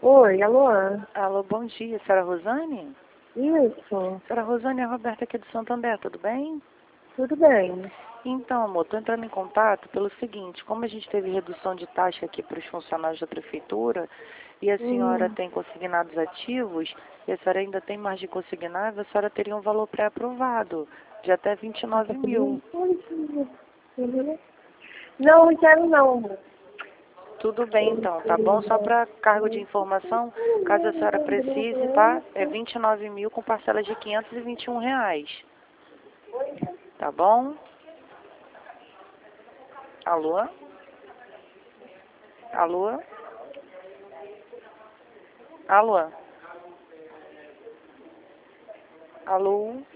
Oi, alô? Alô, bom dia, senhora Rosane? Isso, Senhora Rosane, é a Roberta aqui do Santander, tudo bem? tudo bem. Então, amor, estou entrando em contato pelo seguinte, como a gente teve redução de taxa aqui para os funcionários da prefeitura, e a senhora tem consignados ativos, e a senhora ainda tem mais de consignável, a senhora teria um valor pré-aprovado, de até 29 mil. Uhum. Não quero não. Tudo bem, então, tá bom? Só para cargo de informação, caso a senhora precise, tá? É 29 mil com parcelas de R$ 521. Tá bom? Alô? Alô? Alô? Alô?